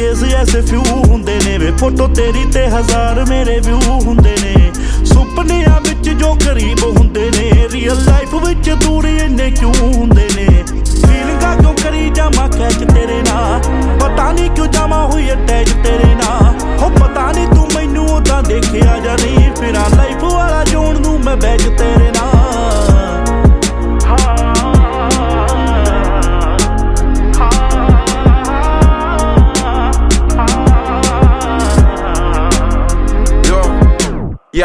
Case ਐਸੇ ਫਿਊ ਹੁੰਦੇ ਨੇ ਵੇ, ਫੋਟੋ ਤੇਰੀ ਤੇ 1000 ਮੇਰੇ ਵਿਊ ਹੁੰਦੇ ਨੇ। ਸੁਪਨਿਆਂ ਵਿੱਚ ਜੋ ਕਰੀਬ ਹੁੰਦੇ